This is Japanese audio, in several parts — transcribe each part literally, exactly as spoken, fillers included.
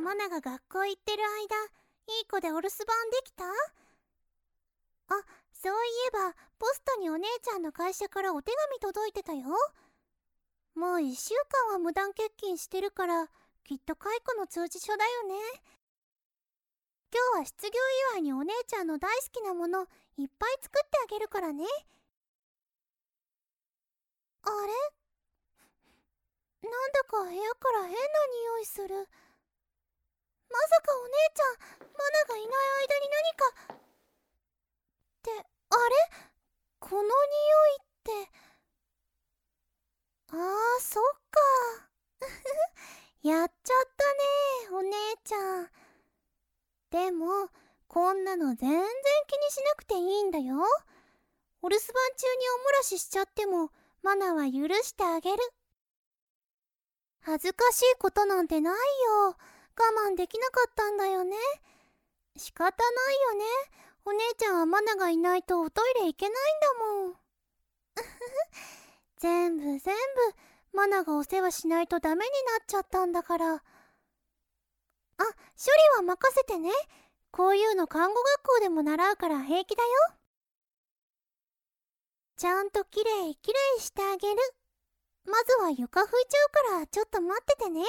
マナが学校行ってる間、いい子でお留守番できた？あ、そういえばポストにお姉ちゃんの会社からお手紙届いてたよ。もういっしゅうかんは無断欠勤してるから、きっと解雇の通知書だよね。今日は失業祝いにお姉ちゃんの大好きなものいっぱい作ってあげるからね。あれ？なんだか部屋から変な匂いする。まさかお姉ちゃん、マナがいない間に何かって、あれ？この匂いって、あー、そっかやっちゃったね、お姉ちゃん。でもこんなの全然気にしなくていいんだよ。お留守番中におもらししちゃってもマナは許してあげる。恥ずかしいことなんてないよ。我慢できなかったんだよね。仕方ないよね。お姉ちゃんはマナがいないとおトイレ行けないんだもん全部全部マナがお世話しないとダメになっちゃったんだから。あ、処理は任せてね。こういうの看護学校でも習うから平気だよ。ちゃんときれいきれいしてあげる。まずは床拭いちゃうからちょっと待っててね。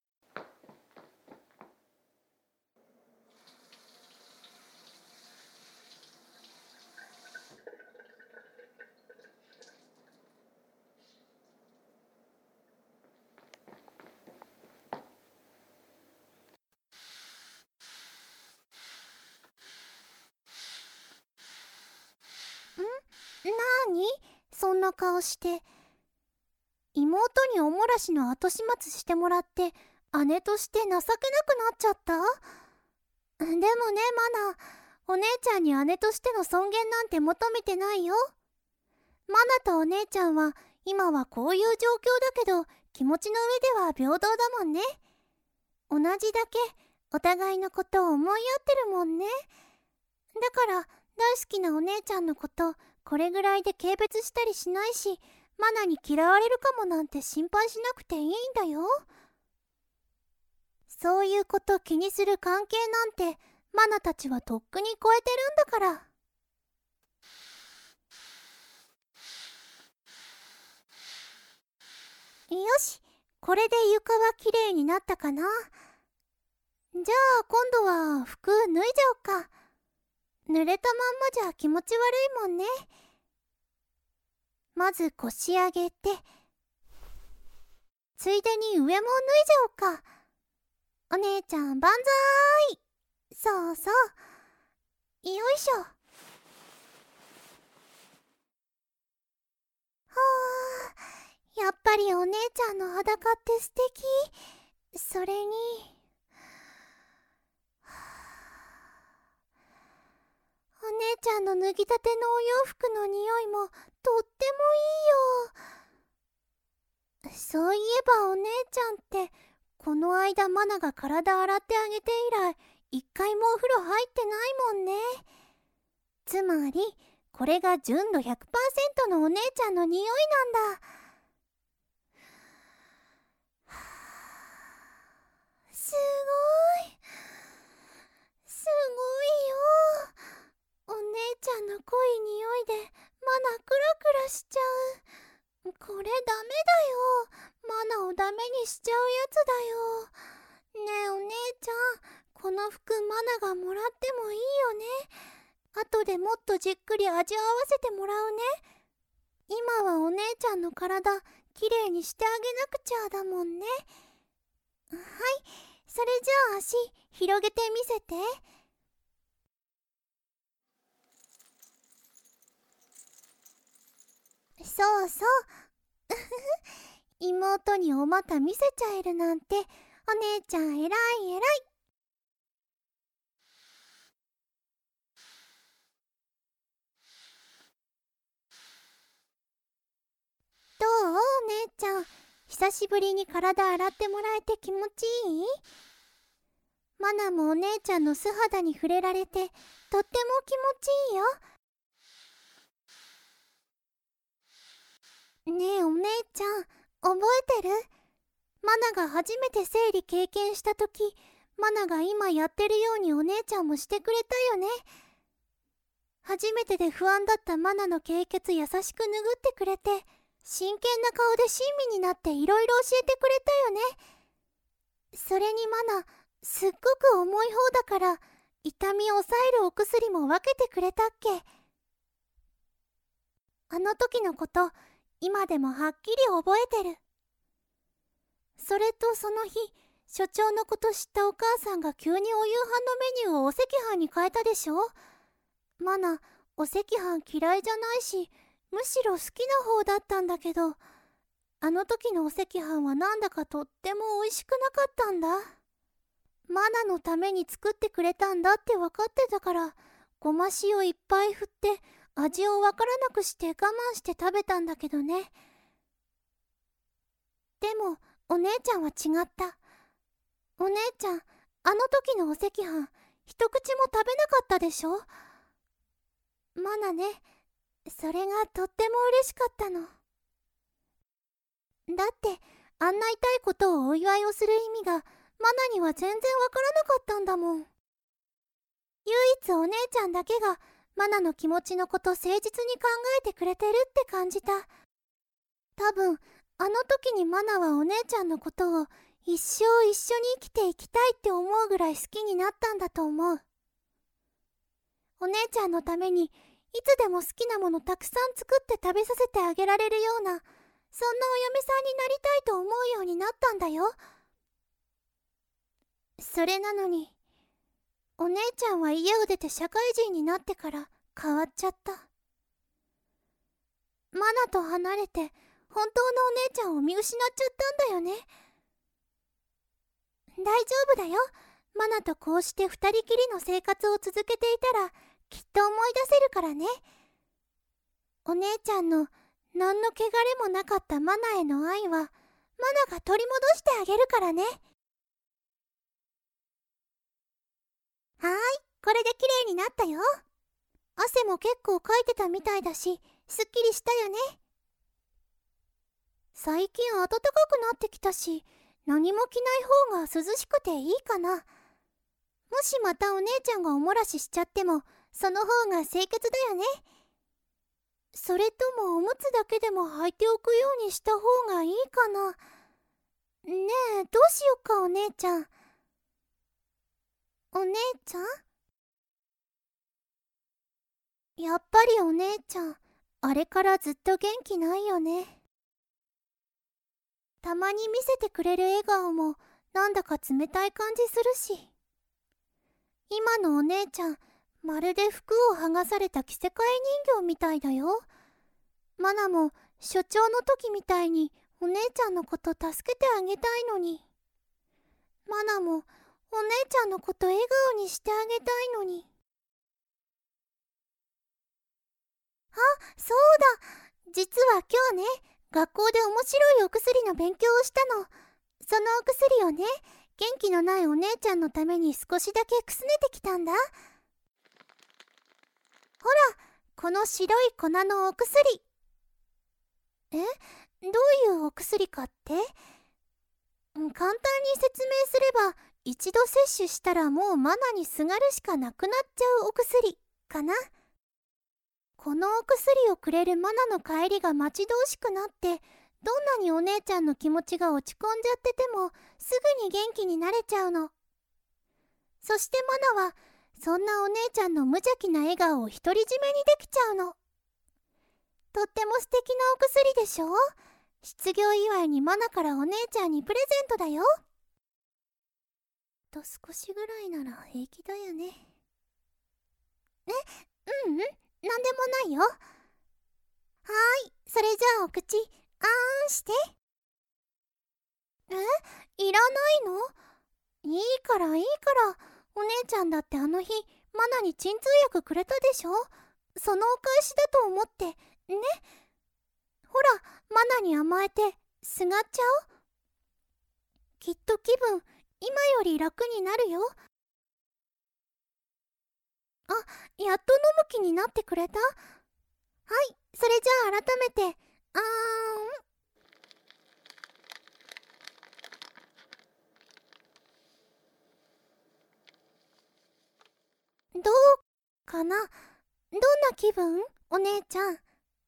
なーに？そんな顔して。妹におもらしの後始末してもらって姉として情けなくなっちゃった？でもね、マナ、お姉ちゃんに姉としての尊厳なんて求めてないよ。マナとお姉ちゃんは今はこういう状況だけど気持ちの上では平等だもんね。同じだけお互いのことを思い合ってるもんね。だから大好きなお姉ちゃんのことこれぐらいで軽蔑したりしないし、マナに嫌われるかもなんて心配しなくていいんだよ。そういうこと気にする関係なんてマナたちはとっくに超えてるんだから。よし、これで床はきれいになったかな。じゃあ今度は服脱いじゃおっか。濡れたまんまじゃ気持ち悪いもんね。まず腰上げて、ついでに上も脱いじゃおうか。お姉ちゃん万歳。そうそう、よいしょ。はあ、やっぱりお姉ちゃんの裸って素敵。それにお姉ちゃんの脱ぎたてのお洋服の匂いもとってもいいよ。そういえばお姉ちゃんってこの間マナが体洗ってあげて以来一回もお風呂入ってないもんね。つまりこれが純度 ひゃくパーセント のお姉ちゃんの匂いなんだ。すごいすごいよ。お姉ちゃんの濃い匂いでマナクラクラしちゃう。これダメだよ。マナをダメにしちゃうやつだよ。ねえお姉ちゃん、この服マナがもらってもいいよね。後でもっとじっくり味わわせてもらうね。今はお姉ちゃんの体きれいにしてあげなくちゃだもんね。はい、それじゃあ足広げてみせて。そうそう妹にお股見せちゃえるなんてお姉ちゃんえらいえらい。どうお姉ちゃん、久しぶりに体洗ってもらえて気持ちいい？マナもお姉ちゃんの素肌に触れられてとっても気持ちいいよ。ねえお姉ちゃん、覚えてる？マナが初めて生理経験した時、 マナが今やってるようにお姉ちゃんもしてくれたよね。初めてで不安だったマナの経血優しく拭ってくれて、真剣な顔で親身になっていろいろ教えてくれたよね。それにマナ、すっごく重い方だから痛みを抑えるお薬も分けてくれたっけ。あの時のこと今でもはっきり覚えてる。それとその日、所長のこと知ったお母さんが急にお夕飯のメニューをお赤飯に変えたでしょ。マナ、お赤飯嫌いじゃないし、むしろ好きな方だったんだけど、あの時のお赤飯はなんだかとっても美味しくなかったんだ。マナのために作ってくれたんだって分かってたから、ごま塩いっぱい振って味を分からなくして我慢して食べたんだけどね。でもお姉ちゃんは違った。お姉ちゃん、あの時のお赤飯一口も食べなかったでしょ。マナね、それがとっても嬉しかったの。だってあんな痛いことをお祝いをする意味がマナには全然わからなかったんだもん。唯一お姉ちゃんだけがマナの気持ちのこと誠実に考えてくれてるって感じた。多分あの時にマナはお姉ちゃんのことを一生一緒に生きていきたいって思うぐらい好きになったんだと思う。お姉ちゃんのためにいつでも好きなものたくさん作って食べさせてあげられるような、そんなお嫁さんになりたいと思うようになったんだよ。それなのに、お姉ちゃんは家を出て社会人になってから変わっちゃった。マナと離れて本当のお姉ちゃんを見失っちゃったんだよね。大丈夫だよ。マナとこうして二人きりの生活を続けていたらきっと思い出せるからね。お姉ちゃんの何の汚れもなかったマナへの愛はマナが取り戻してあげるからね。はーい、これで綺麗になったよ。汗も結構かいてたみたいだし、すっきりしたよね。最近暖かくなってきたし、何も着ない方が涼しくていいかな。もしまたお姉ちゃんがおもらししちゃっても、その方が清潔だよね。それともおむつだけでも履いておくようにした方がいいかな。ねえ、どうしよっかお姉ちゃん。お姉ちゃん？やっぱりお姉ちゃん、あれからずっと元気ないよね。たまに見せてくれる笑顔もなんだか冷たい感じするし。今のお姉ちゃん、まるで服を剥がされた着せ替え人形みたいだよ。マナも所長の時みたいにお姉ちゃんのこと助けてあげたいのに。マナもお姉ちゃんのこと笑顔にしてあげたいのに。あ、そうだ。実は今日ね、学校で面白いお薬の勉強をしたの。そのお薬をね、元気のないお姉ちゃんのために少しだけくすねてきたんだ。ほら、この白い粉のお薬。え？どういうお薬かって？簡単に説明すれば、一度摂取したらもうマナにすがるしかなくなっちゃうお薬かな。このお薬をくれるマナの帰りが待ち遠しくなって、どんなにお姉ちゃんの気持ちが落ち込んじゃっててもすぐに元気になれちゃうの。そしてマナはそんなお姉ちゃんの無邪気な笑顔を独り占めにできちゃうの。とっても素敵なお薬でしょ。失業祝いにマナからお姉ちゃんにプレゼントだよ。と少しぐらいなら平気だよね。え、ううん、なんでもないよ。はーい、それじゃあお口、あーんして。え、いらないの？いいからいいから。お姉ちゃんだってあの日、マナに鎮痛薬くれたでしょ。そのお返しだと思って、ね。ほら、マナに甘えて、すがっちゃお。きっと気分、今より楽になるよ。あ、やっと飲む気になってくれた？はい、それじゃあ改めて、あーん。 かな。どんな気分？お姉ちゃん。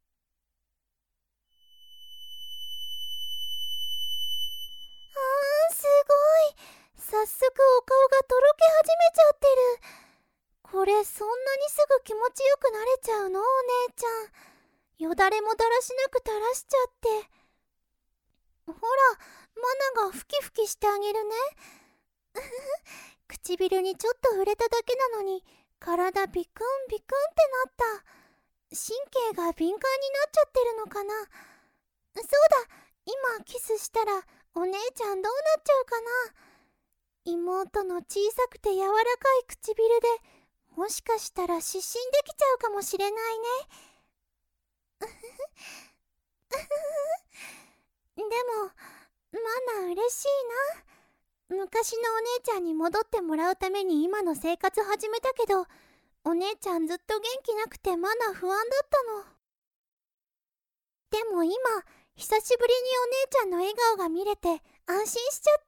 あー、すごい。早速お顔がとろけ始めちゃってる。これそんなにすぐ気持ちよくなれちゃうの？お姉ちゃん。よだれもだらしなく垂らしちゃって。ほら、マナがふきふきしてあげるね。唇にちょっと触れただけなのに体ビクンビクンってなった。神経が敏感になっちゃってるのかな。そうだ、今キスしたらお姉ちゃんどうなっちゃうかな。妹の小さくて柔らかい唇でもしかしたら失神できちゃうかもしれないね。でもマナ嬉しいな。昔のお姉ちゃんに戻ってもらうために今の生活始めたけど、お姉ちゃんずっと元気なくてマナ不安だったの。でも今久しぶりにお姉ちゃんの笑顔が見れて安心しちゃった。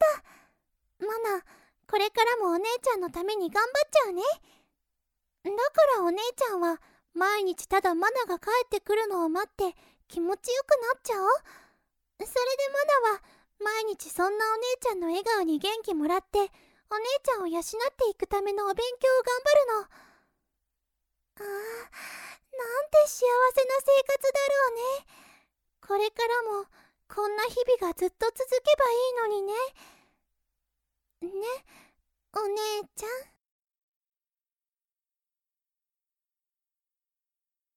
マナ、これからもお姉ちゃんのために頑張っちゃうね。だからお姉ちゃんは毎日ただマナが帰ってくるのを待って気持ちよくなっちゃおう。それでマナは毎日そんなお姉ちゃんの笑顔に元気もらってお姉ちゃんを養っていくためのお勉強を頑張るの。あー、なんて幸せな生活だろうね。これからもこんな日々がずっと続けばいいのにね。ね、お姉ちゃん。